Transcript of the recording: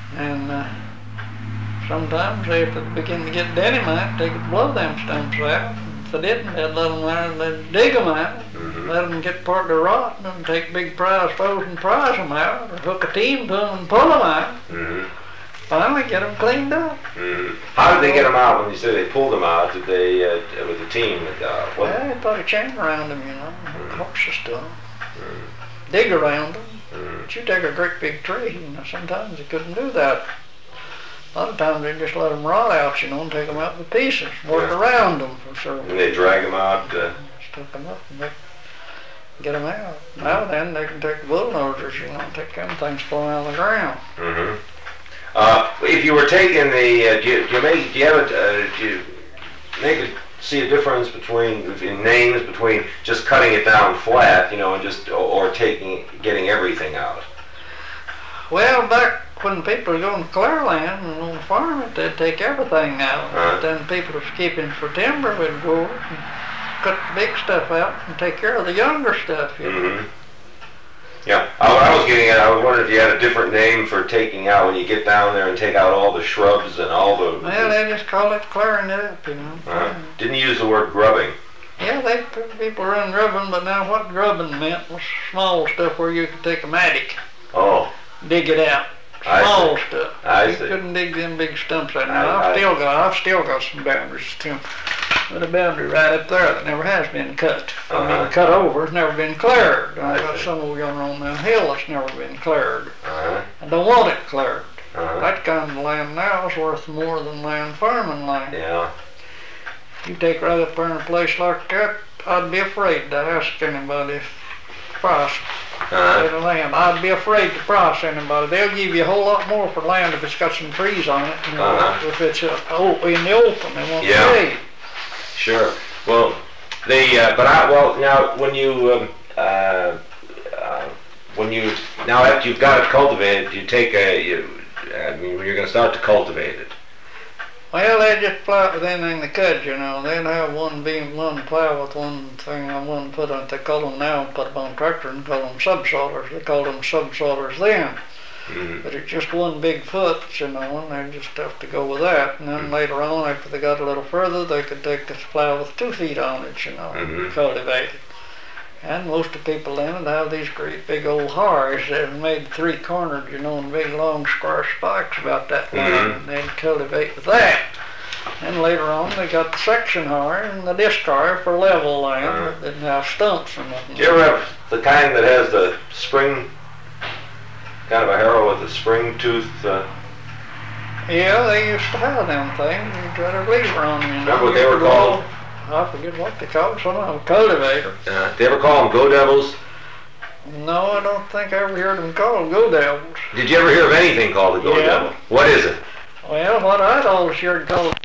And sometimes if it began to get dynamite, they could blow them stumps out. If they didn't, they'd let them there and they'd dig them out, let them get partly rotten, and take big prize poles and prize them out, or hook a team to them and pull them out. Finally get them cleaned up. How did they get them out when you say they pulled them out? Did they, with the team? Well, they put a chain around them, horses to them. Dig around them. But you take a great big tree, sometimes they couldn't do that. A lot of times they just let them rot out, and take them out in pieces, work around them for sure. And they drag them out? Stuck them up and they get them out. Now then, they can take bulldozers, take them things pulling out of the ground. If you were taking the, do you see a difference in names between just cutting it down flat, and just, or getting everything out? Well, back when people were going to clear land and on the farm, they'd take everything out. But then people was keeping for timber would go and cut the big stuff out and take care of the younger stuff, Yeah, I was getting at, I was wondering if you had a different name for taking out when you get down there and take out all the shrubs and all the... Well, they just call it clearing it up, Didn't use the word grubbing. Yeah, people run grubbing, but now what grubbing meant was small stuff where you could take a mattock. Dig it out. Small stuff. You couldn't dig them big stumps out. Now, I've still got some boundaries too. But a boundary right up there that never has been cut. Cut over, it's never been cleared. I've got some over yonder on that hill that's never been cleared. I don't want it cleared. That kind of land now is worth more than land farming land. You take right up there in a place like that, I'd be afraid to ask anybody price for the land. I'd be afraid to price anybody. They'll give you a whole lot more for land if it's got some trees on it. If it's in the open, they won't pay. Sure. Well, now after you've got it cultivated, you take when you're going to start to cultivate it. Well, they just plow it with anything they could, They'd have one plow with one thing on one put on, they call them now, put them on tractor and call them subsoilers. They called them subsoilers then. But it's just one big foot, and they just have to go with that. And then later on, after they got a little further, they could take this plow with 2 feet on it, and cultivate it. And most of the people then would have these great big old harrows that made 3-cornered, and big long square spikes about that long, and they'd cultivate with that. And later on, they got the section harrow and the disc harrow for level land that didn't have stumps or nothing. Do you ever have the kind that has the spring, kind of a harrow with a spring tooth? Yeah, they used to have them things. You'd try to lever on them. Remember what they were called? I forget what they called. Some of them cultivators. They ever call them go devils? No, I don't think I ever heard them called go devils. Did you ever hear of anything called a go devil? What is it? Well, what I'd always heard called